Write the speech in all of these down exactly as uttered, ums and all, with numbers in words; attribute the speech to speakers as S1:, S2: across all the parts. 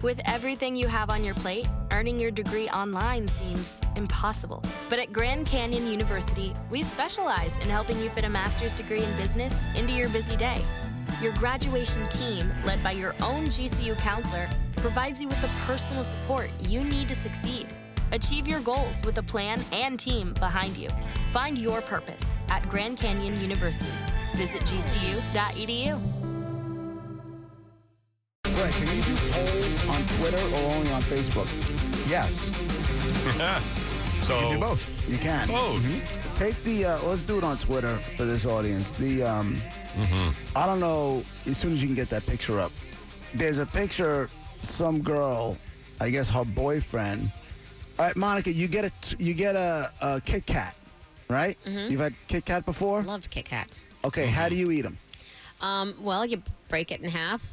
S1: With everything you have on your plate, earning your degree online seems impossible. But at Grand Canyon University, we specialize in helping you fit a master's degree in business into your busy day. Your graduation team, led by your own G C U counselor, provides you with the personal support you need to succeed. Achieve your goals with a plan and team behind you. Find your purpose at Grand Canyon University. Visit g c u dot e d u.
S2: Brett, can you do polls on Twitter or only on Facebook?
S3: Yes.
S4: So
S3: You can do both.
S2: You can.
S4: Both.
S2: Mhm. Take the, uh, let's do it on Twitter for this audience. The, um,
S4: Mm-hmm.
S2: I don't know, as soon as you can get that picture up, there's a picture, some girl, I guess her boyfriend. All right, Monica, you get a, you get a, a Kit Kat, right?
S5: Mm-hmm.
S2: You've had Kit Kat before?
S5: Loved Kit Kats.
S2: Okay, how do you eat them?
S5: Um, well, you break it in half.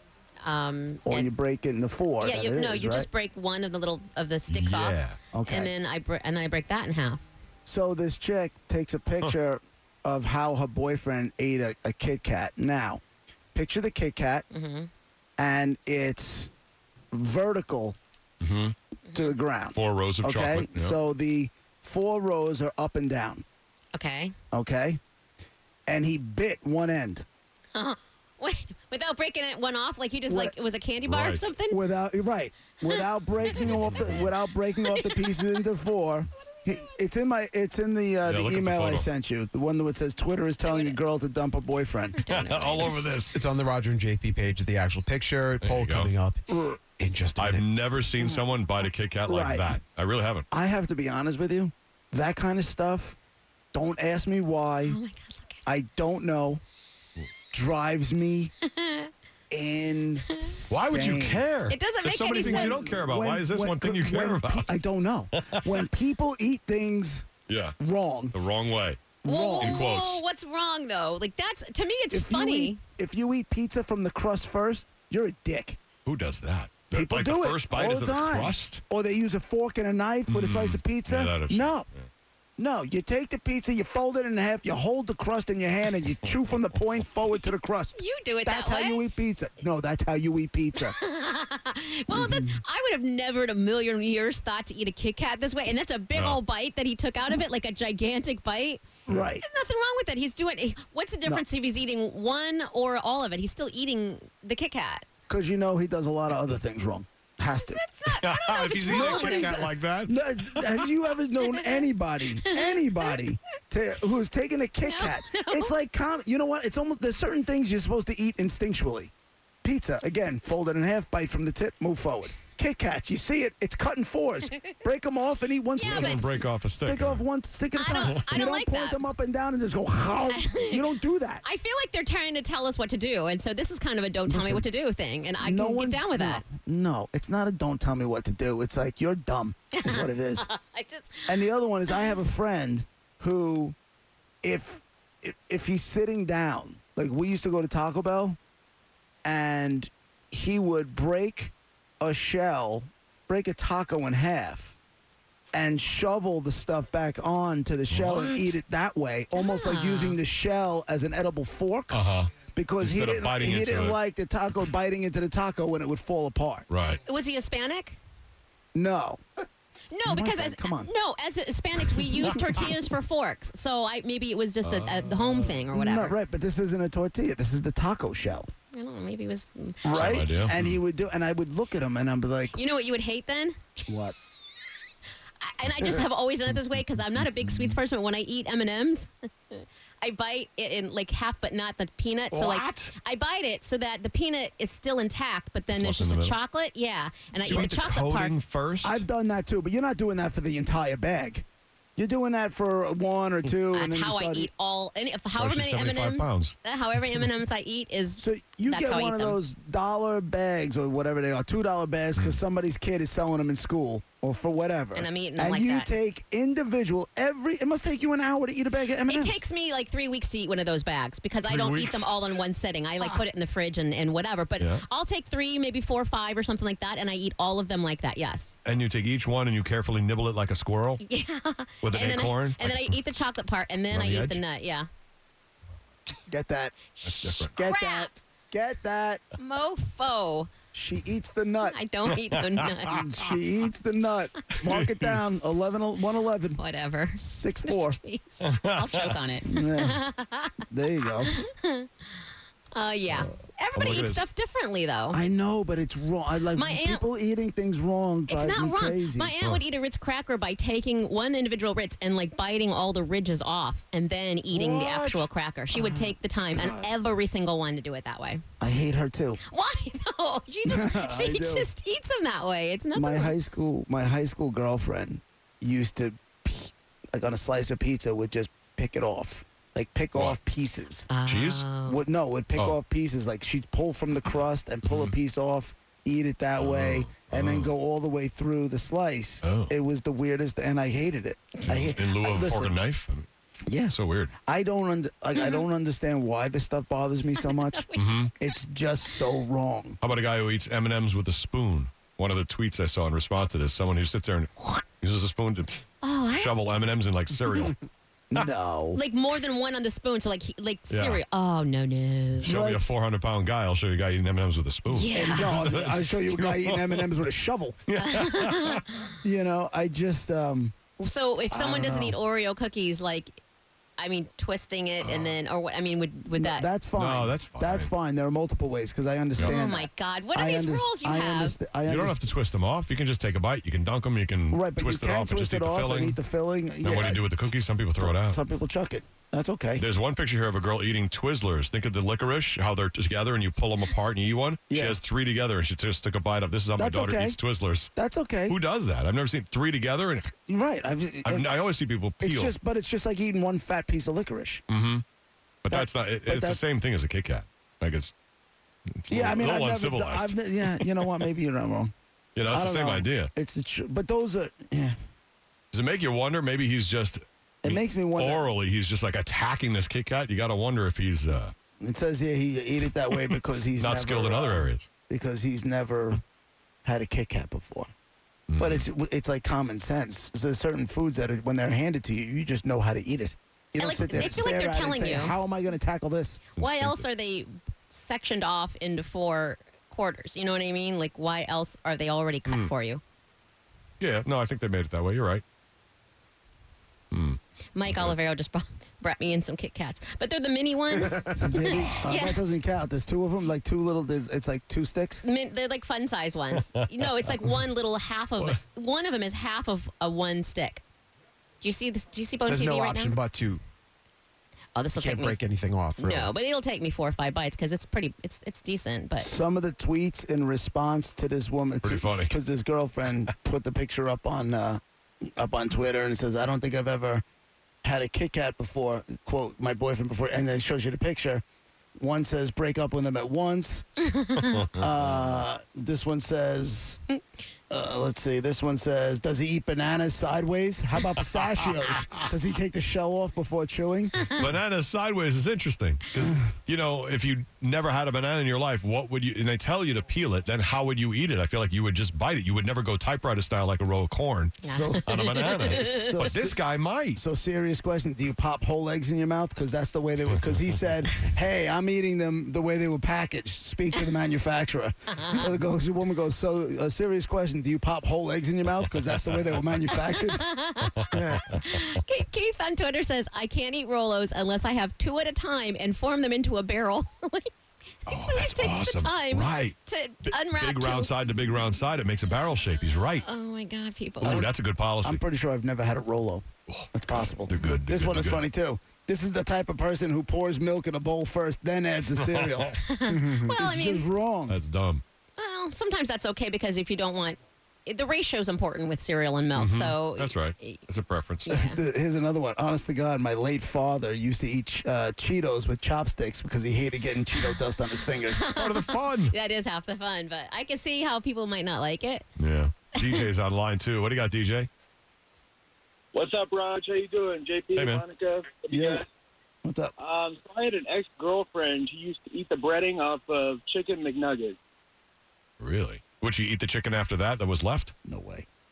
S5: Um,
S2: Or
S5: and-
S2: you break it into four?
S5: yeah,
S2: that
S5: you,
S2: it
S5: no,
S2: is,
S5: you
S2: right?
S5: just break one of the little of the sticks
S4: Yeah.
S5: off,
S2: Okay.
S5: and then I br- and then I break that in half.
S2: So this chick takes a picture of how her boyfriend ate a, a Kit Kat. Now, picture the Kit Kat,
S5: Mm-hmm.
S2: and it's vertical
S4: Mm-hmm.
S2: to the ground.
S4: Four rows of
S2: Okay,
S4: chocolate. Yep.
S2: so the four rows are up and down.
S5: Okay.
S2: Okay, and he bit one end
S5: Wait, without breaking it one off, like you just
S2: What-
S5: like it was a candy bar or
S4: Right.
S5: something.
S2: without right without breaking off the without breaking off the pieces into four. He, it's in my it's in the uh,
S4: Yeah,
S2: the
S4: look at the
S2: email I
S4: photo.
S2: sent you. The one that says Twitter is telling a girl to dump a boyfriend.
S4: All over this.
S3: It's on the Roger and J P page, the actual picture,
S4: There
S3: poll
S4: you go.
S3: coming up in just a
S4: I've
S3: minute.
S4: never seen someone bite a Kit Kat like
S2: Right.
S4: that. I really haven't.
S2: I have to be honest with you. That kind of stuff, don't ask me why.
S5: Oh my God! Look at
S2: I don't know. Drives me insane.
S4: Why would you care?
S5: It doesn't
S4: There's
S5: make
S4: so many
S5: any
S4: things you
S5: sense.
S4: don't care about.
S2: When-
S4: Why is this
S2: when-
S4: one thing you care
S2: when
S4: about?
S2: pe- I don't know. When people eat things
S4: yeah,
S2: wrong,
S4: the wrong way.
S5: Whoa, whoa,
S2: wrong.
S4: In quotes.
S5: whoa, what's wrong though? Like that's to me, it's
S2: If
S5: funny.
S2: You eat, if you eat pizza from the crust first, you're a dick.
S4: Who does that?
S2: People
S4: like
S2: do
S4: the
S2: it
S4: first bite
S2: all
S4: is
S2: the
S4: of the
S2: time.
S4: crust?
S2: Or they use a fork and a knife with a slice of pizza.
S4: Yeah, that I've seen.
S2: no.
S4: Yeah.
S2: No, you take the pizza, you fold it in half, you hold the crust in your hand, and you chew from the point forward to the crust.
S5: You do it
S2: That's
S5: that
S2: how
S5: way.
S2: you eat pizza. No, that's how you eat pizza.
S5: Well, that,
S2: Mm-hmm.
S5: I would have never in a million years thought to eat a Kit Kat this way, and that's a big
S4: No.
S5: old bite that he took out of it, like a gigantic bite.
S2: Right.
S5: There's nothing wrong with it. He's doing. What's the difference if he's eating one or all of it? He's still eating the Kit Kat.
S2: Because you know he does a lot of other things wrong. Has to.
S5: That's not. I don't know if
S4: if
S5: it's
S4: he's eating a
S5: wrong.
S4: Kit Kat like that,
S2: No, have you ever known anybody, anybody, to, who's taken a Kit
S5: No,
S2: Kat?
S5: no.
S2: It's like, com- you know what? It's almost, there's certain things you're supposed to eat instinctually. Pizza, again, fold it in half, bite from the tip, move forward. Kit Kats, you see it, it's cut in fours. Break them off and eat one
S5: Yeah,
S2: stick.
S5: but-
S4: doesn't break off a stick.
S2: Stick off one stick at a
S5: I
S2: time.
S5: don't- I
S2: you
S5: don't
S2: don't
S5: like
S2: point
S5: that.
S2: them up and down and just go, how? You don't do that.
S5: I feel like they're trying to tell us what to do, and so this is kind of a "don't tell me
S2: Listen,
S5: what to do" thing, and I
S2: no
S5: can get
S2: one's-
S5: down with
S2: no,
S5: that.
S2: No, it's not a don't tell me what to do. It's like, you're dumb, is what it is.
S5: I just,
S2: And the other one is I have a friend who, if, if if he's sitting down, like we used to go to Taco Bell, and he would break a shell, break a taco in half, and shovel the stuff back onto the shell and
S4: What?
S2: eat it that way, almost like
S5: Ah.
S2: using the shell as an edible fork.
S4: Uh huh.
S2: Because he
S4: Instead of
S2: didn't,
S4: biting
S2: he
S4: into
S2: didn't
S4: it.
S2: like the taco biting into the taco when it would fall apart.
S4: Right.
S5: was he Hispanic?
S2: No.
S5: No,
S2: my
S5: because
S2: friend,
S5: as
S2: come on.
S5: no, as Hispanics we use tortillas for forks, so I maybe it was just a, a home thing or whatever.
S2: No, right, but this isn't a tortilla. This is the taco shell.
S5: I don't know, maybe it was.
S2: Right?
S4: idea.
S2: And he would do, and I would look at him and I'd be like,
S5: You know what you would hate then?
S2: what?
S5: I- and I just have always done it this way because I'm not a big sweets person. But when I eat M and M's, I bite it in like half, but not the peanut. So like
S4: What?
S5: I bite it so that the peanut is still intact, but then
S4: It's
S5: there's
S4: left
S5: just
S4: in
S5: a
S4: the middle.
S5: chocolate. Yeah, and I
S4: So you
S5: eat
S4: eat
S5: the
S4: the
S5: chocolate part.
S4: coating first.
S2: I've done that too, but you're not doing that for the entire bag. You're doing that for one or two, and
S5: That's
S2: then you
S5: how I
S2: start
S5: eat all. Any, however
S4: She's
S5: many M and
S4: seventy-five
S5: M's,
S4: pounds.
S5: however M and M's I eat is.
S2: So you
S5: That's
S2: get
S5: how I
S2: one
S5: eat
S2: of
S5: them.
S2: those dollar bags or whatever they are, two dollar bags, because somebody's kid is selling them in school or for whatever.
S5: And I'm eating them
S2: And
S5: like
S2: you
S5: that.
S2: take individual every. It must take you an hour to eat a bag of M and
S5: It
S2: M's.
S5: takes me like three weeks to eat one of those bags because I
S4: Three
S5: don't eat
S4: weeks?
S5: them all in one sitting. I like put it in the fridge and, and whatever. But
S4: Yeah.
S5: I'll take three, maybe four or five or something like that, and I eat all of them like that. Yes.
S4: And you take each one and you carefully nibble it like a squirrel
S5: Yeah.
S4: with an
S5: and then
S4: acorn.
S5: I, and then I eat the chocolate part, and then
S4: On
S5: I
S4: the
S5: eat
S4: edge?
S5: the nut. Yeah.
S2: Get that.
S4: That's different.
S2: Get
S5: Crap.
S2: that. Get that.
S5: Mofo.
S2: She eats the nut.
S5: I don't eat the nut.
S2: She eats the nut. Mark it down. eleven, one eleven.
S5: Whatever.
S2: six four.
S5: Jeez. I'll choke on it.
S2: Yeah. There you go.
S5: Uh, yeah. Everybody
S4: look at
S5: eats
S4: this.
S5: stuff differently, though.
S2: I know, but it's wrong. I like
S5: My aunt-
S2: people eating things wrong
S5: It's
S2: drives
S5: not
S2: me
S5: wrong.
S2: crazy.
S5: My aunt would eat a Ritz cracker by taking one individual Ritz and like biting all the ridges off and then eating the
S2: What?
S5: actual cracker. She would take the time and every single one to do it that way.
S2: I hate her too.
S5: Why? No, she just
S2: I
S5: she
S2: do.
S5: just eats them that way. It's nothing.
S2: My
S5: wrong.
S2: high school, my high school girlfriend used to, like on a slice of pizza, would just pick it off, like pick
S4: What?
S2: off pieces.
S4: Cheese?
S5: Oh.
S2: Would no, would pick
S4: Oh.
S2: off pieces. Like she'd pull from the crust and pull a piece off, eat it that way, and then go all the way through the slice.
S4: Oh.
S2: It was the weirdest, and I hated it. I hate,
S4: In lieu
S2: I-
S4: of a
S2: listen,
S4: fork and knife? I mean,
S2: Yeah,
S4: so weird.
S2: I don't under, like, I don't understand why this stuff bothers me so much.
S4: Mm-hmm.
S2: It's just so wrong.
S4: How about a guy who eats M and M's with a spoon? One of the tweets I saw in response to this, someone who sits there and uses a spoon to
S5: Oh, I-
S4: shovel M and M's in like cereal.
S2: No.
S5: like more than one on the spoon, so like he, like
S4: Yeah.
S5: cereal. Oh no no.
S4: Show me a four hundred pound guy, I'll show you a guy eating M and M's with a spoon.
S5: Yeah.
S2: And no, I'll show you a guy eating M and M's with a shovel. You know, I just um.
S5: So if someone
S2: don't
S5: doesn't
S2: know.
S5: eat Oreo cookies, like, I mean, twisting it and then, or what? I mean, would would that?
S2: That's fine.
S4: No, that's
S2: That's
S4: fine.
S2: fine. There are multiple ways because I understand.
S5: oh
S2: that.
S5: my God! What are
S2: I
S5: these
S2: underst-
S5: rules you
S2: I
S5: have?
S2: underst- I
S4: You don't have
S2: underst-
S4: to twist them off. You can just take a bite. You can dunk them. You can
S2: Right, but
S4: twist
S2: you
S4: it
S2: can
S4: off and
S2: twist
S4: just eat
S2: it
S4: the
S2: off
S4: filling.
S2: and eat the filling.
S4: And what do
S2: Yeah.
S4: you do with the cookies? Some people throw it out.
S2: Some people chuck it. That's okay.
S4: There's one picture here of a girl eating Twizzlers. Think of the licorice, how they're together and you pull them apart and you eat one. She
S2: Yeah.
S4: has three together and she just took a bite of. This is how
S2: That's
S4: my daughter
S2: okay.
S4: eats Twizzlers.
S2: That's okay.
S4: Who does that? I've never seen three together. And
S2: Right. I've,
S4: I've, I always see people
S2: it's
S4: peel.
S2: just, but it's just like eating one fat piece of licorice.
S4: Mm, but
S2: that-
S4: that's not. It,
S2: but
S4: it's the
S2: that-
S4: same thing as a Kit Kat. Like it's. it's a
S2: Yeah, I
S4: little,
S2: mean, I've
S4: little
S2: never.
S4: uncivilized.
S2: I've, ne- yeah, you know what? Maybe you're not wrong.
S4: you know, it's
S2: I
S4: the
S2: don't
S4: same
S2: know.
S4: idea.
S2: It's the tr- but those are. Yeah.
S4: Does it make you wonder? Maybe he's just.
S2: It makes me wonder.
S4: Orally, he's just like attacking this Kit Kat. You got to wonder if he's uh,
S2: It says here he ate it that way because he's
S4: not
S2: never,
S4: skilled in other
S2: uh,
S4: areas.
S2: Because he's never had a Kit Kat before.
S4: Mm.
S2: But it's it's like common sense. So there's certain foods that are, when they're handed to you, you just know how to eat it. You
S5: And,
S2: don't
S5: like,
S2: sit there
S5: I
S2: and
S5: feel like
S2: stare
S5: they're
S2: at it and
S5: telling
S2: say,
S5: you.
S2: how am I going to tackle this?
S5: Why
S4: Stupid.
S5: else are they sectioned off into four quarters? You know what I mean? Like, why else are they already cut
S4: Mm.
S5: for you?
S4: Yeah, no, I think they made it that way. You're right.
S5: Mike Olivero just brought, brought me in some Kit Kats, but they're the mini ones.
S2: Maybe, uh,
S5: Yeah.
S2: That doesn't count. There's two of them, like two little. there's- It's like two sticks.
S5: Min- they're like fun size ones. No, it's like one little half of it. One of them is half of a one stick. Do you see this? Do you see Bone
S3: There's
S5: T V
S3: no
S5: right
S3: option
S5: now?
S3: but to.
S5: Oh, this will
S3: You
S5: take
S3: can't
S5: me.
S3: break anything off. Really.
S5: No, but it'll take me four or five bites because it's pretty. It's it's decent, but
S2: Some of the tweets in response to this woman,
S4: Pretty funny.
S2: because this girlfriend put the picture up on uh, up on Twitter and says, "I don't think I've ever had a Kit Kat before." Quote, my boyfriend before, and then it shows you the picture. One says, "Break up with him at once." uh, this one says, uh, "Let's see." This one says, "Does he eat bananas sideways? How about pistachios? Does he take the shell off before chewing?"
S4: Banana sideways is interesting because you know if you never had a banana in your life, what would you? And they tell you to peel it. Then how would you eat it? I feel like you would just bite it. You would never go typewriter style like a row of corn
S2: So,
S4: on a banana.
S2: so
S4: But this guy might.
S2: So serious question: do you pop whole eggs in your mouth? Because that's the way they would. Because he said, "Hey, I'm eating them the way they were packaged." Speak to the manufacturer. So the, goes, the woman goes, "So a serious question: do you pop whole eggs in your mouth? Because that's the way they were manufactured."
S5: Keith- Keith on Twitter says, "I can't eat Rolos unless I have two at a time and form them into a barrel." Like,
S4: Oh,
S5: so
S4: that's
S5: he takes
S4: awesome.
S5: the time
S4: Right.
S5: to
S4: B-
S5: unwrap
S4: Big
S5: two.
S4: round side to big round side. It makes a barrel shape. He's right.
S5: Oh my God, people!
S4: Oh, that's a good policy.
S2: I'm pretty sure I've never had a Rolo. That's possible.
S4: They're good. They're
S2: This
S4: good.
S2: one
S4: They're
S2: is
S4: good.
S2: funny too. This is the type of person who pours milk in a bowl first, then adds the cereal.
S5: well, I
S2: It's
S5: mean,
S2: just wrong.
S4: That's dumb.
S5: well, sometimes that's okay because if you don't want, the ratio is important with cereal and milk. So
S4: Mm-hmm. That's right. That's a preference.
S5: Yeah.
S2: The- Here's another one. Honest to God, my late father used to eat uh, Cheetos with chopsticks because he hated getting Cheeto dust on his fingers.
S4: Part of the fun.
S5: That is half the fun, but I can see how people might not like it.
S4: Yeah. D J's online too. What do you got, D J?
S6: What's up, Raj? How you doing? J P,
S4: Hey, man.
S6: Monica?
S2: Yeah. What's up?
S6: Um, so I had an ex-girlfriend who used to eat the breading off of chicken McNuggets.
S4: Really? Would you eat the chicken after that that was left?
S2: No way.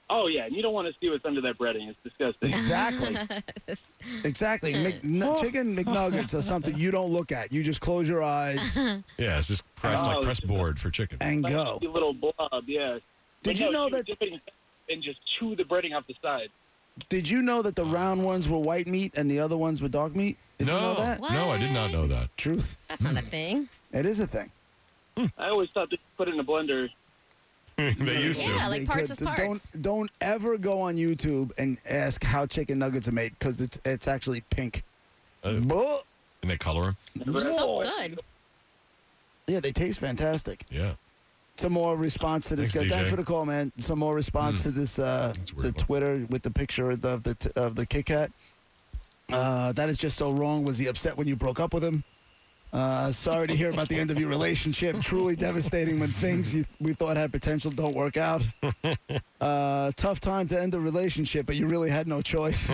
S6: Oh, yeah, and you don't want to see what's under that breading. It's disgusting.
S2: Exactly. Exactly. Mc, n- chicken McNuggets are something you don't look at. You just close your eyes
S4: Yeah, it's just pressed like
S6: Oh,
S4: press
S6: it's-
S4: board for chicken.
S2: and
S6: Like
S2: go.
S6: a little blob, yeah.
S2: Did
S6: But
S2: you
S6: no,
S2: know
S6: she would
S2: that?
S6: dip it in and just chew the breading off the side.
S2: Did you know that the round ones were white meat and the other ones were dog meat? Did
S4: no,
S2: you know that?
S5: What?
S4: no, I did not know that.
S2: Truth.
S5: That's not a thing.
S2: It is a thing.
S6: I always thought to put it in a blender.
S4: They used
S5: Yeah,
S4: to.
S5: like
S2: They
S5: parts
S2: could-
S5: is parts.
S2: Don't don't ever go on YouTube and ask how chicken nuggets are made because it's it's actually pink.
S4: Uh,
S2: Buh.
S4: and they color them.
S5: So
S2: Whoa.
S5: good.
S2: Yeah, they taste fantastic.
S4: Yeah.
S2: Some more response to this
S4: Thanks,
S2: guy.
S4: D J.
S2: Thanks for the call, man. Some more response to this uh,
S4: That's a weird
S2: the
S4: one.
S2: Twitter with the picture of the of the, t- of the Kit Kat. Uh, that is just so wrong. Was he upset when you broke up with him? Uh, sorry to hear about the end of your relationship. Truly devastating when things you, we thought had potential don't work out. Uh, tough time to end a relationship, but you really had no choice.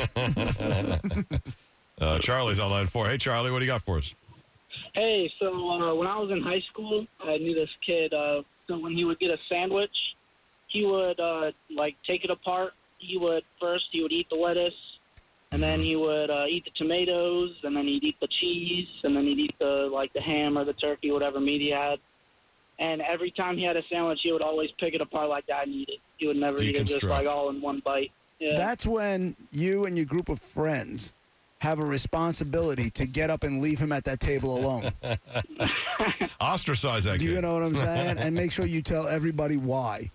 S4: Uh, Charlie's on line four. Hey, Charlie, what do you got for us?
S7: Hey, so uh, when I was in high school, I knew this kid. Uh, so when he would get a sandwich, he would uh, like take it apart. He would first he would eat the lettuce, and then he would uh, eat the tomatoes, and then he'd eat the cheese, and then he'd eat the like the ham or the turkey, whatever meat he had. And every time he had a sandwich, he would always pick it apart like that and eat it. He would never eat it just
S4: Deconstruct.
S7: like all in one bite. Yeah.
S2: That's when you and your group of friends have a responsibility to get up and leave him at that table alone.
S4: Ostracize that
S2: Do
S4: kid.
S2: you know what I'm saying? And make sure you tell everybody why.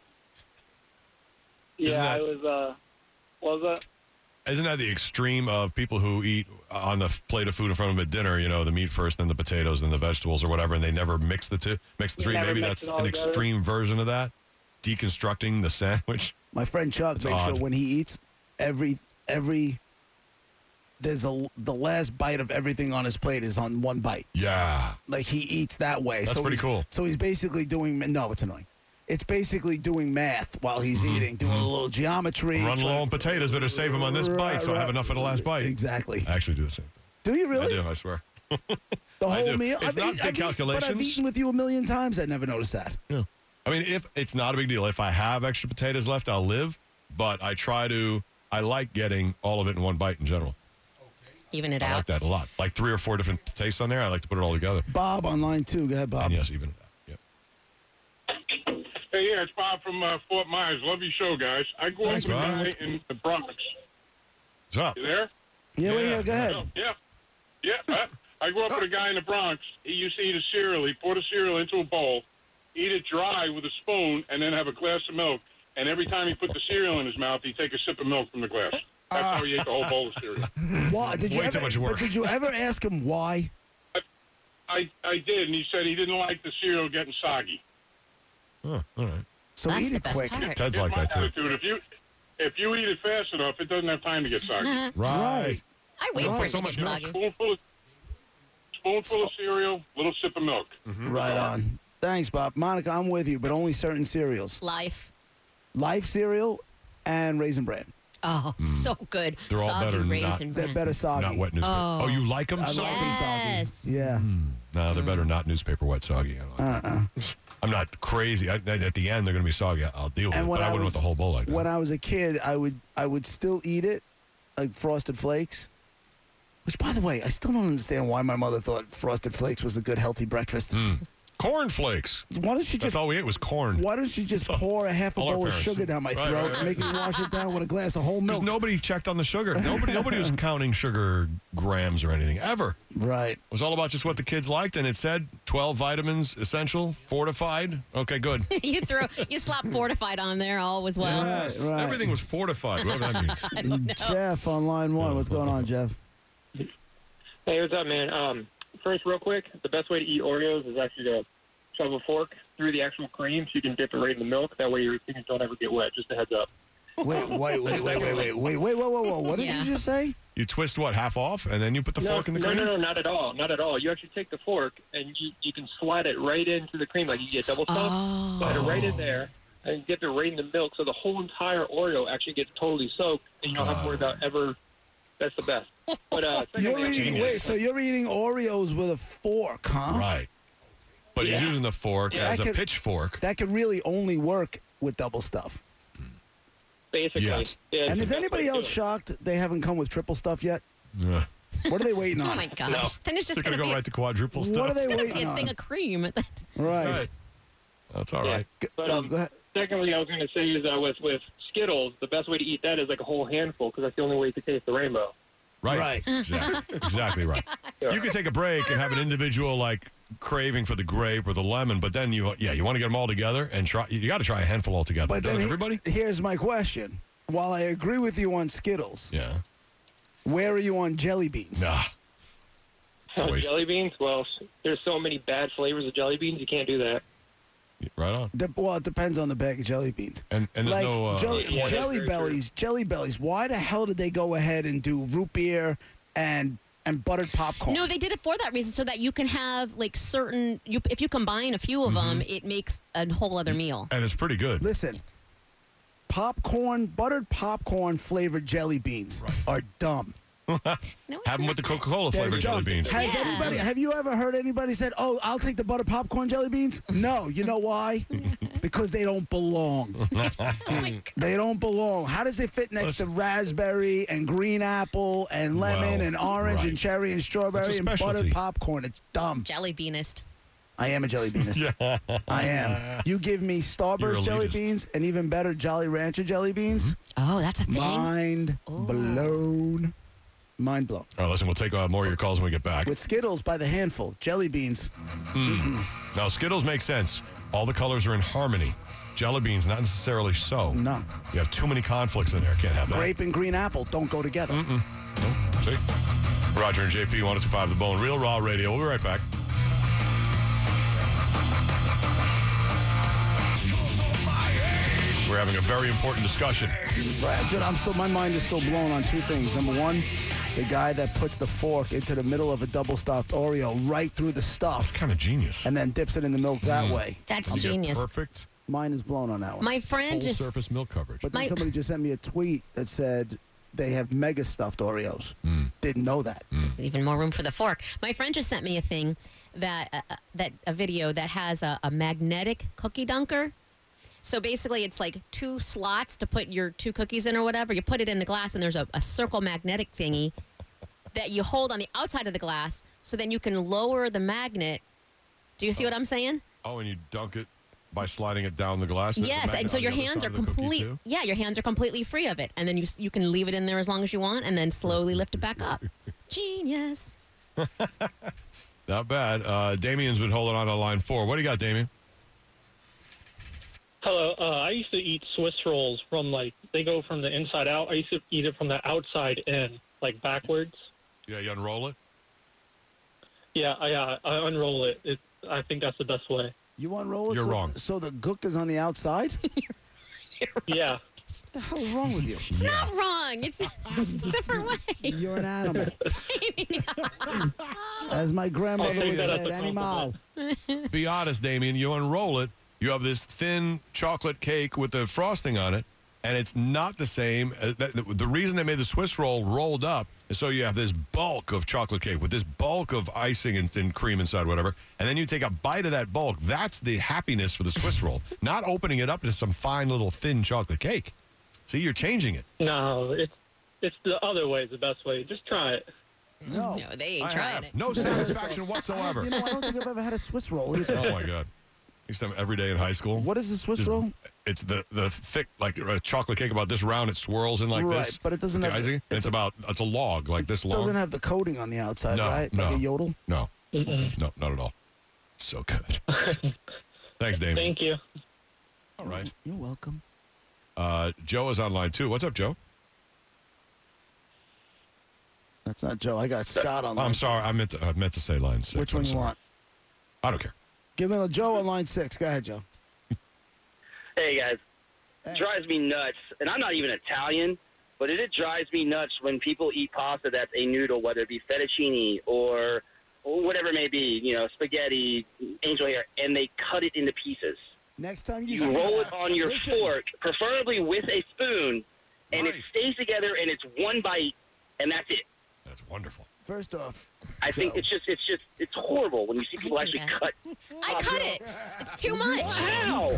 S7: yeah,
S4: Isn't that-
S7: I was. Uh, what was that?
S4: Isn't that the extreme of people who eat on the f- plate of food in front of them at dinner, you know, the meat first, then the potatoes, then the vegetables or whatever, and they never mix the two, mix the
S7: You
S4: three?
S7: never
S4: Maybe
S7: mix
S4: that's
S7: it all
S4: an
S7: together.
S4: extreme version of that, deconstructing the sandwich.
S2: My friend Chuck
S4: It's
S2: makes sure
S4: odd.
S2: when he eats, every every there's a the last bite of everything on his plate is on one bite.
S4: Yeah.
S2: Like he eats that way.
S4: That's
S2: so
S4: pretty
S2: he's-
S4: cool.
S2: So he's basically doing no, it's annoying. It's basically doing math while he's eating, doing a little geometry.
S4: Run
S2: trying-
S4: low on potatoes, better save them on this
S2: Right,
S4: bite so I have
S2: right.
S4: enough for the last bite.
S2: Exactly.
S4: I actually do the same thing.
S2: Do you
S4: I
S2: really?
S4: do, I swear.
S2: The
S4: I
S2: whole
S4: do.
S2: meal?
S4: It's
S2: I've
S4: not
S2: eat-
S4: big
S2: I've eaten- But I've
S4: calculations.
S2: eaten with you a million times. I never noticed that.
S4: Yeah. I mean, if it's not a big deal. If I have extra potatoes left, I'll live. But I try to, I like getting all of it in one bite in general.
S5: Even it
S4: I
S5: out.
S4: like that a lot. Like three or four different tastes on there. I like to put it all together.
S2: Bob on line two. Go ahead, Bob.
S4: And yes, even that. Yep.
S8: Hey, yeah, it's Bob from uh, Fort Myers. Love your show, guys. I grew
S4: Thanks,
S8: up with a
S4: Bob.
S8: guy in the Bronx.
S4: What's up?
S8: You there?
S2: Yeah, well,
S4: Yeah.
S2: yeah, go ahead.
S8: Oh, yeah. Yeah. Uh, I grew up with a guy in the Bronx. He used to eat a cereal. He poured a cereal into a bowl, eat it dry with a spoon, and then have a glass of milk. And every time he put the cereal in his mouth, he'd take a sip of milk from the glass. That's how he ate the whole bowl of cereal.
S2: Why? Did you
S4: Way
S2: ever,
S4: too much
S2: but
S4: work.
S2: did you ever ask him why?
S8: I, I did, and he said he didn't like the cereal getting soggy.
S4: Oh, all right.
S2: So
S5: That's
S2: eat
S5: the
S2: it
S5: best
S2: quick.
S5: part.
S4: Ted's
S8: Here's
S4: like
S8: my
S4: that too.
S8: attitude. If you, if you eat it fast enough, it doesn't have time to get soggy.
S4: Right.
S2: Right.
S5: I wait
S2: Right.
S5: for it
S4: So
S5: to
S4: much
S5: get
S4: milk.
S5: soggy.
S8: Spoonful of, spoonful of cereal, little sip of milk.
S2: Right on. Thanks, Bob. Monica, I'm with you, but only certain cereals.
S5: Life.
S2: Life cereal and Raisin Bran.
S5: Oh, so good.
S4: They're all
S5: Soggy
S4: better not-
S5: raisin
S2: They're
S5: bran.
S2: better soggy.
S4: Not wet newspaper. Oh,
S5: Oh.
S4: you like them?
S2: I like them
S5: Yes.
S2: soggy. Yeah.
S4: No, they're better not newspaper wet soggy. I don't like
S2: Uh-uh.
S4: that. I'm not crazy. I, at the end, they're going to be soggy. I'll deal with
S2: And
S4: it,
S2: when
S4: but I,
S2: I
S4: wouldn't
S2: was-
S4: want the whole bowl like that.
S2: When I was a kid, I would I would still eat it, like Frosted Flakes. Which, by the way, I still don't understand why my mother thought Frosted Flakes was a good, healthy breakfast.
S4: Corn flakes.
S2: Why don't she
S4: That's
S2: just
S4: all we ate was corn.
S2: Why don't she just pour a half a
S4: all our
S2: bowl of
S4: parents.
S2: sugar down my
S4: Right,
S2: throat
S4: right,
S2: and make me wash it down with a glass of whole
S4: Because
S2: milk?
S4: nobody checked on the sugar. Nobody, nobody was counting sugar grams or anything ever.
S2: Right.
S4: It was all about just what the kids liked, and it said twelve vitamins essential, fortified. Okay, good.
S5: you throw, you slap fortified on there, all was well.
S2: Yes. right.
S4: Everything was fortified, whatever that means.
S2: Jeff on line one. What's going on, Jeff?
S9: Hey, what's up, man? Um, first, real quick, the best way to eat Oreos is actually to shove a fork through the actual cream so you can dip it right in the milk. That way your fingers don't ever get wet. Just a heads up.
S2: Wait, wait, wait, wait, wait, wait, wait, wait, whoa, whoa, whoa. What did
S5: Yeah.
S2: you just say?
S4: You twist what, half off, and then you put the
S9: no,
S4: fork in the
S9: no,
S4: cream?
S9: no, no, not at all. Not at all. You actually take the fork and you, you can slide it right into the cream like you get double stuff.
S5: Oh.
S9: Slide it right in there and dip it right in the milk so the whole entire Oreo actually gets totally soaked and you don't have to worry about ever. That's the best. But uh,
S2: You're
S9: secondly,
S2: eating,
S4: Genius.
S2: wait, so you're eating Oreos with a fork, huh?
S4: Right. But he's
S9: Yeah.
S4: using the fork
S2: Yeah.
S4: as
S2: That
S4: a
S2: could-
S4: pitchfork.
S2: That could really only work with double stuff.
S9: basically.
S4: Yes.
S9: Yeah, it's
S2: And
S9: the
S2: is
S9: best
S2: anybody
S9: way to
S2: else
S9: do it.
S2: shocked they haven't come with triple stuff yet?
S4: Yeah.
S2: What are they waiting
S5: Oh
S2: on?
S5: my gosh.
S9: No.
S5: Then it's just
S4: They're
S5: going
S4: going
S5: to
S4: to
S5: be,
S4: go
S5: a-
S4: right to quadruple
S2: What
S4: stuff.
S2: are they
S5: it's gonna
S2: waiting
S5: be a
S2: on?
S5: thing of cream.
S2: Right.
S4: Right. That's all
S9: Yeah.
S4: right.
S9: But,
S2: Oh,
S9: um,
S2: go ahead.
S9: Secondly, I was going to say is uh, with with Skittles, the best way to eat that is like a whole handful because that's the only way to taste the rainbow.
S4: Right.
S2: Right.
S4: Exactly. Exactly right. You can take a break and have an individual like craving for the grape or the lemon, but then you yeah you want to get them all together and try. You got to try a handful all together.
S2: But
S4: Doesn't
S2: then he-
S4: everybody?
S2: here's my question. While I agree with you on Skittles,
S4: Yeah.
S2: where are you on jelly beans?
S4: Nah.
S9: Uh,
S4: Waste.
S9: jelly beans? Well, there's so many bad flavors of jelly beans, you can't do that.
S4: Right on.
S2: De- well, it depends on the bag of jelly beans.
S4: And and there's
S2: Like
S4: no uh,
S2: jelly,
S9: Yeah, that's
S2: jelly
S9: very
S2: bellies, jelly bellies. Why the hell did they go ahead and do root beer and and buttered popcorn?
S5: No, they did it for that reason, so that you can have like certain. You, if you combine a few of them, it makes a whole other meal.
S4: and it's pretty good.
S2: Listen, popcorn, buttered popcorn flavored jelly beans are dumb.
S5: No, it's
S4: Have them with the
S5: not.
S4: Coca-Cola
S2: They're
S4: flavored jelly
S2: dumb.
S4: beans.
S2: Has
S5: Yeah.
S2: anybody? Have you ever heard anybody said, "Oh, I'll take the buttered popcorn jelly beans"? No. You know why? Because they don't belong.
S5: Oh my God.
S2: They don't belong. How does it fit next to raspberry and green apple and lemon
S4: Well,
S2: and orange
S4: right.
S2: and cherry and
S4: That's
S2: strawberry
S4: a
S2: and buttered
S4: specialty.
S2: popcorn? It's dumb.
S5: Jelly beanist.
S2: I am a jelly beanist.
S4: Yeah.
S2: I am. You give me
S4: You're
S2: Starburst jelly
S4: elitist.
S2: beans and even better Jolly Rancher jelly beans.
S5: Oh, that's a thing.
S2: Mind blown. Mind blown.
S4: All right, listen, we'll take uh, more of your calls when we get back.
S2: With Skittles by the handful, jelly beans.
S4: Now, Skittles make sense. All the colors are in harmony. Jelly beans, not necessarily so.
S2: No.
S4: You have too many conflicts in there. Can't have that.
S2: Grape and green apple don't go together.
S4: See? Roger and J P, one oh two point five The Bone. Real Raw Radio. We'll be right back. We're having a very important discussion.
S2: Right. Dude, I'm still, my mind is still blown on two things. Number one, the guy that puts the fork into the middle of a double stuffed Oreo right through the stuff
S4: It's kind of genius.
S2: and then dips it in the milk that way.
S5: That's
S4: You get
S5: genius.
S4: Perfect
S2: Mine is blown on that one.
S5: My friend
S4: full
S5: just.
S4: surface milk coverage.
S2: But then
S5: My-
S2: somebody just sent me a tweet that said they have mega stuffed Oreos. Didn't know that.
S5: Even more room for the fork. My friend just sent me a thing that uh, uh, that a video that has a, a magnetic cookie dunker. So basically, it's like two slots to put your two cookies in or whatever. You put it in the glass, and there's a, a circle magnetic thingy that you hold on the outside of the glass. So then you can lower the magnet. Do you see what I'm saying?
S4: Oh, and you dunk it by sliding it down the glass? There's a
S5: Yes,
S4: magnet
S5: and so
S4: on
S5: your
S4: the other
S5: hands
S4: side
S5: are
S4: of the cookie,
S5: complete.
S4: too?
S5: Yeah, your hands are completely free of it, and then you s- you can leave it in there as long as you want, and then slowly lift it back up. Genius.
S4: Not bad. Uh, Damien's been holding on to line four. What do you got, Damien?
S10: Hello. Uh, I used to eat Swiss rolls from like they go from the inside out. I used to eat it from the outside in, like backwards.
S4: Yeah, you unroll it?
S10: Yeah, I uh, I unroll it. it. I think that's the best way.
S2: You unroll it
S4: You're
S2: so,
S4: wrong.
S2: so the gook is on the outside?
S10: Yeah.
S2: What the hell is wrong with you?
S5: It's not wrong. It's, it's a different way.
S2: You're an animal. As my grandmother
S10: I'll take
S2: would
S10: that as
S2: say,
S10: a
S2: animal.
S4: Be honest, Damien. You unroll it. You have this thin chocolate cake with the frosting on it, and it's not the same. Uh, the, the, the reason they made the Swiss roll rolled up is so you have this bulk of chocolate cake with this bulk of icing and, and cream inside, whatever, and then you take a bite of that bulk. That's the happiness for the Swiss roll, not opening it up to some fine little thin chocolate cake. See, you're changing it.
S10: No, it's it's the other way is the best way. Just try it.
S2: No.
S5: No, they ain't
S4: I
S5: trying
S4: have
S5: it.
S4: no satisfaction whatsoever.
S2: You know, I don't think I've ever had a Swiss roll either.
S4: Oh my god! Used to have them every day in high school.
S2: What is a Swiss
S4: Just-
S2: roll?
S4: It's the the thick like a chocolate cake about this round. It swirls in like
S2: Right,
S4: this.
S2: but it doesn't
S4: with the
S2: have the-
S4: icing.
S2: it
S4: It's
S2: do-
S4: about it's a log like this
S2: It
S4: long.
S2: doesn't have the coating on the outside,
S4: No,
S2: right?
S4: no.
S2: Like a yodel?
S4: No,
S10: Mm-mm.
S4: no, not at all. So good. Thanks, Damien.
S10: Thank you.
S4: All right.
S2: You're welcome.
S4: Uh, Joe is on line two. What's up, Joe?
S2: That's not Joe. I got Scott on
S4: Oh,
S2: line.
S4: I'm sorry. I meant to, I meant to say line six.
S2: Which
S4: I'm
S2: one you
S4: sorry.
S2: want?
S4: I don't care.
S2: Give me a Joe on line six. Go ahead, Joe.
S11: Hey, guys.
S2: Hey.
S11: It drives me nuts, and I'm not even Italian, but it, it drives me nuts when people eat pasta that's a noodle, whether it be fettuccine or, or whatever it may be, you know, spaghetti, angel hair, and they cut it into pieces.
S2: Next time you,
S11: You
S2: see
S11: roll
S2: that,
S11: it on your
S2: listen,
S11: fork, preferably with a spoon, and
S4: Right.
S11: it stays together, and it's one bite, and that's it.
S4: That's wonderful.
S2: First off,
S11: I think
S2: Joe.
S11: it's just, it's just, it's horrible when you see people
S5: do
S11: actually
S5: that.
S11: cut.
S5: I cut it. It's too much.
S11: How?
S2: cut it?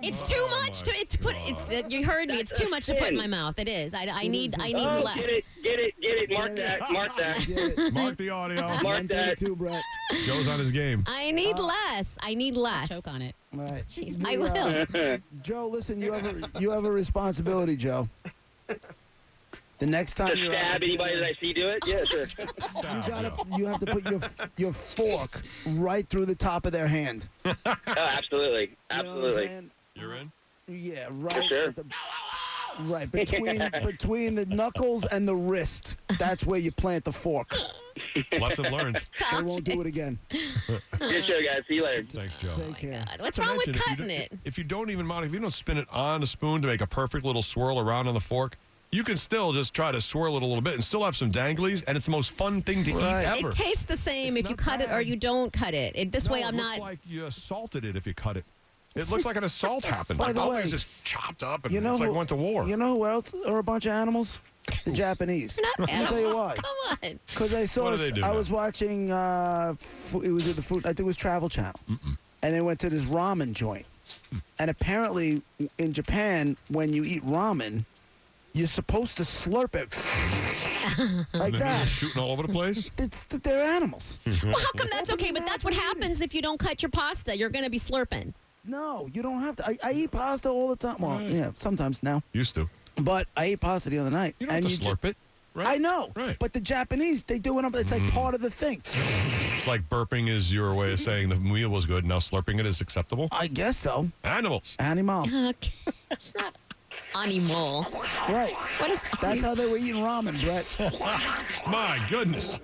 S5: It's too much to, to put. It's uh, you heard me. It's too much to put in my mouth. It is. I, I need. I need
S11: Oh,
S5: less.
S11: get it, get it, get it. Mark that, mark that.
S4: Mark the audio.
S11: Mark that.
S2: Too, Brett.
S4: Joe's on his game.
S5: I need less. I need less.
S12: Choke on it.
S2: All right.
S5: Jeez,
S2: The,
S5: I will.
S2: uh, Joe, listen, you have a, you have a responsibility, Joe. The next time
S11: To
S2: you're
S11: stab
S2: out,
S11: anybody that I see do it? Yeah, sure.
S2: you gotta, you have to put your your fork right through the top of their hand.
S11: Oh, absolutely,
S2: You know what I'm
S11: absolutely.
S2: saying?
S4: You're in?
S2: Yeah, right.
S11: sure.
S2: at the- right between between the knuckles and the wrist. That's where you plant the fork.
S4: Lesson learned.
S2: They won't do it again.
S11: Good show, guys. See you later.
S4: Thanks, Joe.
S2: Take care.
S5: God, what's
S4: Not to
S5: wrong with
S4: mention, if you
S5: cutting
S4: don't-
S5: it?
S4: If you don't even, Monica, if you don't spin it on a spoon to make a perfect little swirl around on the fork, you can still just try to swirl it a little bit and still have some danglies, and it's the most fun thing to
S2: Right.
S4: eat ever.
S5: It tastes the same
S4: It's
S5: if you
S4: not
S5: cut it or
S4: bad.
S5: you don't cut it. it this
S4: No,
S5: way,
S4: it
S5: I'm
S4: looks
S5: not.
S4: like you assaulted it if you cut it. It looks like an assault happened.
S2: By
S4: Like,
S2: the
S4: oh,
S2: way,
S4: it's just chopped up, and
S2: You know
S4: it's like
S2: who-
S4: went to war.
S2: You know who else are a bunch of animals? The Japanese.
S5: Not
S2: I'll tell you
S5: animals.
S2: why.
S5: Come on.
S2: Because I saw,
S4: What do they do
S2: I
S4: now?
S2: was watching, uh, fu- it was at the food, I think it was Travel Channel. And they went to this ramen joint. And apparently in Japan, when you eat ramen, you're supposed to slurp it like
S4: And then
S2: that.
S4: they're shooting all over the place.
S2: It's, they're animals.
S5: Well, how come that's okay? But that's what happens if you don't cut your pasta. You're going to be slurping.
S2: No, you don't have to. I, I eat pasta all the time. Well,
S4: Right.
S2: yeah, sometimes now.
S4: Used to.
S2: But I ate pasta the other night.
S4: You don't
S2: and
S4: have to
S2: you ju-
S4: slurp it, right?
S2: I know.
S4: Right. Mm-hmm.
S2: But the Japanese, they do it up. It's like part of the thing.
S4: It's like burping is your way of saying the meal was good. Now slurping it is acceptable.
S2: I guess so.
S4: Animals.
S2: Animal.
S5: Okay. It's not animal.
S2: Right.
S5: What is
S2: That's how they were eating ramen, Brett.
S4: My goodness.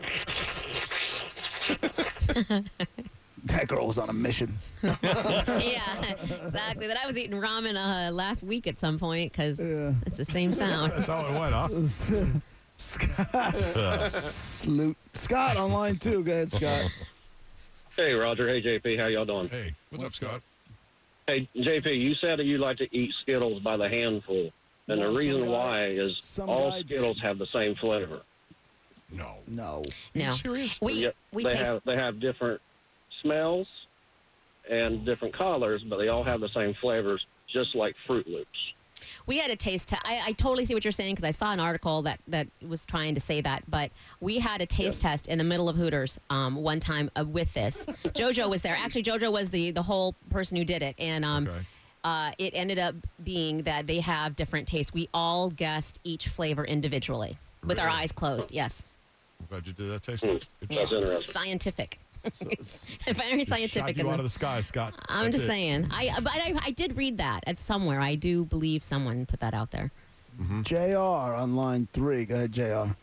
S2: That girl was on a mission.
S5: Yeah, exactly. That I was eating ramen uh, last week at some point because
S2: Yeah.
S5: it's the same sound.
S4: That's how it went, huh?
S2: Scott. Salute. Scott on line two. Go ahead, Scott.
S13: Hey, Roger. Hey, J P. How y'all doing?
S4: Hey, what's, up, Scott?
S13: Hey, J P, you said that you like to eat Skittles by the handful. And
S2: No,
S13: the
S2: some
S13: reason
S2: guy-
S13: why is
S2: some
S13: all
S2: guy did.
S13: Skittles have the same flavor.
S4: No.
S2: No.
S5: No,
S4: Serious?
S5: we
S13: Yep,
S5: we
S13: they
S5: taste.
S13: have they have different smells and different colors, but they all have the same flavors, just like Fruit Loops.
S5: We had a taste test. I, I totally see what you're saying because I saw an article that, that was trying to say that. But we had a taste test in the middle of Hooters um, one time uh, with this. JoJo was there. Actually, JoJo was the, the whole person who did it. And um,
S4: Okay.
S5: uh, it ended up being that they have different tastes. We all guessed each flavor individually with our
S4: Really?
S5: eyes closed. Yes.
S4: I'm glad you did that taste test. Good
S13: That's
S4: job.
S13: interesting.
S5: Scientific.
S2: So, s-
S5: Very
S4: Just
S5: scientific.
S4: shot you
S5: in
S4: out
S5: the-
S4: of the sky, Scott.
S5: I'm
S4: That's
S5: just
S4: it.
S5: saying. I but I, I did read that at somewhere. I do believe someone put that out there.
S2: J R on line three. Go ahead, J R.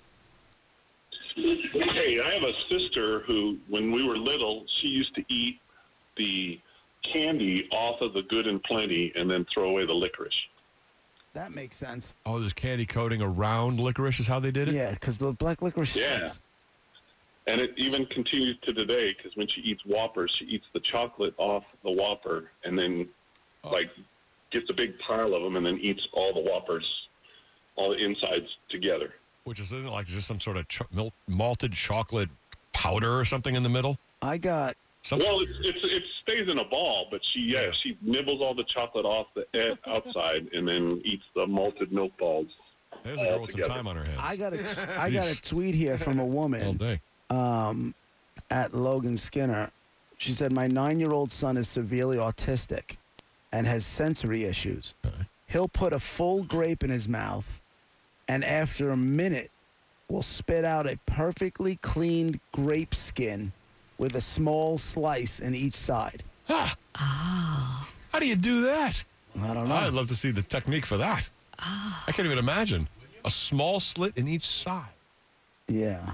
S14: Hey, I have a sister who, when we were little, she used to eat the candy off of the Good and Plenty and then throw away the licorice.
S2: That makes sense.
S4: Oh, there's candy coating around licorice is how they did it?
S2: Yeah, because the black licorice.
S14: Yeah.
S2: sucks.
S14: And it even continues to today because when she eats Whoppers, she eats the chocolate off the Whopper and then, like, gets a big pile of them and then eats all the Whoppers, all the insides together.
S4: Which is, isn't it like just some sort of cho- mil- malted chocolate powder or something in the middle?
S2: I got.
S4: Some-
S14: Well, it's, it's, it stays in a ball, but she yeah she nibbles all the chocolate off the ed- outside and then eats the malted milk balls.
S4: There's a girl with some
S14: together.
S4: time on her hands.
S2: I got a. I got a tweet here from a
S4: all
S2: woman
S4: day.
S2: um, at Logan Skinner. She said, "My nine-year-old son is severely autistic and has sensory issues. He'll put a full grape in his mouth, and after a minute, will spit out a perfectly cleaned grape skin with a small slice in each side."
S4: Ah. How do you do that?
S2: I don't know.
S4: I'd love to see the technique for that. I can't even imagine. A small slit in each side.
S2: Yeah.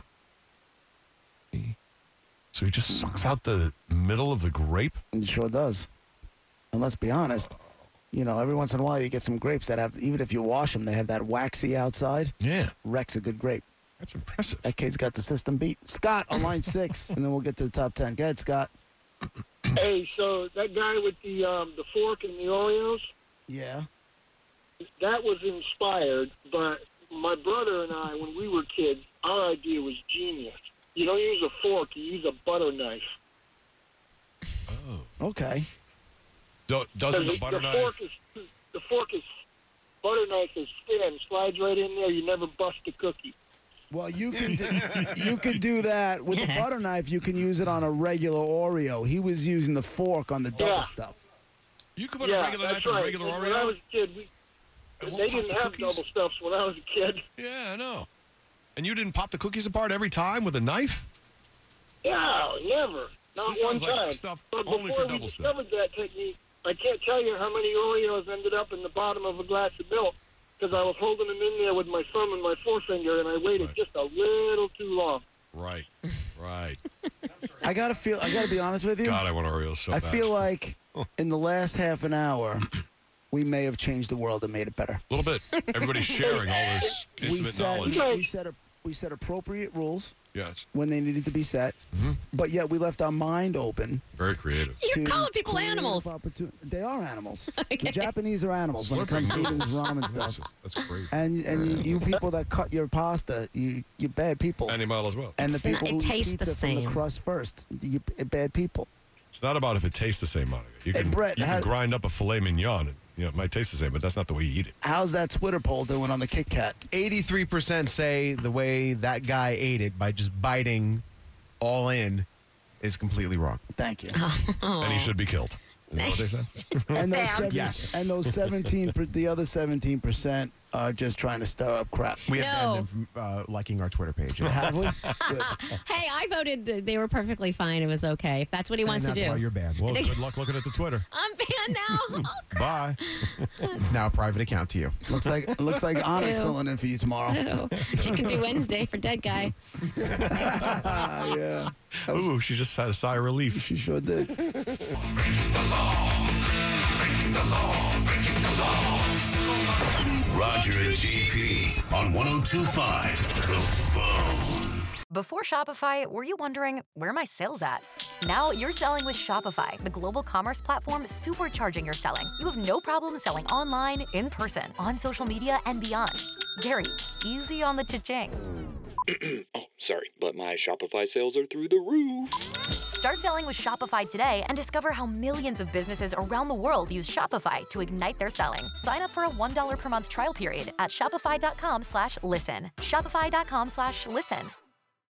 S4: So he just sucks out the middle of the grape?
S2: It sure does. And let's be honest, you know, every once in a while you get some grapes that have, even if you wash them, they have that waxy outside.
S4: Yeah.
S2: Wrecks a good grape.
S4: That's impressive.
S2: That kid's got the system beat. Scott on line six, and then we'll get to the top ten. Go ahead, Scott.
S6: Hey, so that guy with the um, the fork and the Oreos,
S2: Yeah.
S6: that was inspired, but my brother and I, when we were kids, our idea was genius. You don't use a fork, you use a butter knife.
S2: Okay.
S4: Do, doesn't the
S6: Because
S4: butter
S6: the
S4: knife?
S6: Fork is, the fork is, butter knife is thin, slides right in there. You never bust a cookie.
S2: Well, you can do, you can do that with the butter knife. You can use it on a regular Oreo. He was using the fork on the double
S6: Yeah.
S2: stuff.
S4: You could put
S6: yeah,
S4: a regular
S6: that's
S4: knife in
S6: right.
S4: a regular
S6: when,
S4: Oreo?
S6: When I was a kid, we,
S4: It won't
S6: they
S4: pop
S6: didn't
S4: the
S6: have
S4: cookies?
S6: double stuffs when I was a kid.
S4: Yeah, I know. And you didn't pop the cookies apart every time with a knife?
S6: Yeah, never. Not
S4: This
S6: one
S4: sounds like
S6: time.
S4: stuff
S6: but
S4: only
S6: before
S4: for
S6: we
S4: double stuff.
S6: discovered that technique, I can't tell you how many Oreos ended up in the bottom of a glass of milk because I was holding them in there with my thumb and my forefinger, and I waited
S4: Right.
S6: just a little too long.
S4: Right, right.
S2: I gotta feel. I gotta be honest with you.
S4: God, I want Oreos so
S2: I
S4: bad.
S2: feel like in the last half an hour, we may have changed the world and made it better.
S4: A little bit. Everybody's sharing all this
S2: We
S4: intimate
S2: set,
S4: knowledge.
S2: we set a, we set appropriate rules
S4: Yes.
S2: when they needed to be set,
S4: Mhm.
S2: but yet we left our mind open.
S4: Very creative.
S5: You're
S2: to
S5: calling people
S2: creative
S5: animals.
S2: opportun- They are animals.
S5: Okay.
S2: The Japanese are animals when it comes to eating ramen
S4: That's,
S2: stuff.
S4: just, that's crazy.
S2: And and you, you people that cut your pasta, you you bad people.
S4: Animal as well.
S2: And the
S5: It's not-
S2: people
S5: it
S2: who eat
S5: tastes the
S2: pizza from the
S5: same.
S2: crust first, you bad people.
S4: It's not about if it tastes the same, Monica. You
S2: Hey,
S4: can,
S2: Brett,
S4: you can
S2: how-
S4: grind up a filet mignon and you know, it might taste the same, but that's not the way you eat it.
S2: How's that Twitter poll doing on the Kit Kat?
S3: eighty-three percent say the way that guy ate it by just biting all in is completely wrong.
S2: Thank you.
S4: And he should be killed. Is that what they said?
S2: And those
S5: Damn.
S2: seven,
S3: Yes.
S2: and those seventeen, per- the other seventeen percent are just trying to stir up crap.
S3: We have banned
S5: No.
S3: them from uh, liking our Twitter page.
S2: Have we? Good.
S5: Hey, I voted that they were perfectly fine. It was okay. If that's what he wants
S3: and
S5: to
S3: that's
S5: do.
S3: why you're banned.
S4: Well, good luck looking at the Twitter.
S5: I'm banned now. Oh,
S4: Bye.
S3: It's now a private account to you.
S2: Looks like looks like Anna's
S5: Ew.
S2: filling in for you tomorrow.
S5: ew. She can do Wednesday for dead guy.
S2: Ah, yeah. That was-
S4: Ooh, she just had a sigh of relief.
S2: She sure did.
S12: Roger and J P on one oh two point five The Bone.
S15: Before Shopify, were you wondering, where are my sales at? Now you're selling with Shopify, the global commerce platform supercharging your selling. You have no problem selling online, in person, on social media, and beyond. Gary, easy on the cha-ching.
S16: Oh, sorry, but my Shopify sales are through the roof.
S15: Start selling with Shopify today and discover how millions of businesses around the world use Shopify to ignite their selling. Sign up for a one dollar per month trial period at shopify.com slash listen. Shopify.com slash listen.